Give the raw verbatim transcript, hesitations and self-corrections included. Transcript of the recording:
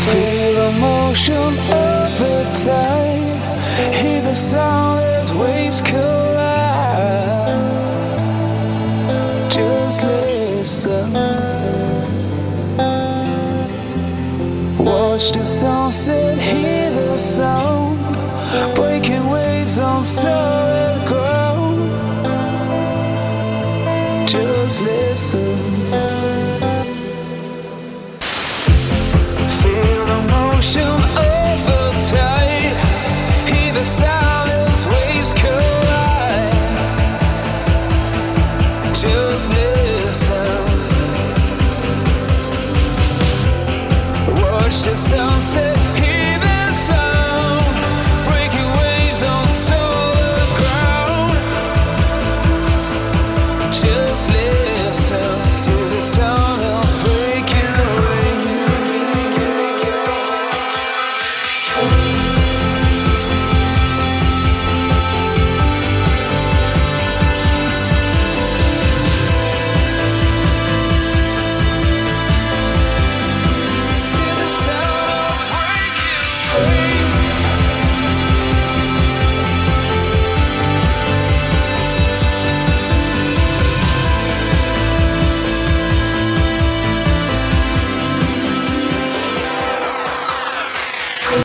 Feel the motion of the tide, hear the sound as waves collide. Just listen, watch the sunset, hear the sound, breaking waves on solid ground. Just listen. Feel the motion of the tide, hear the sound as waves collide. Just listen, watch the sunset.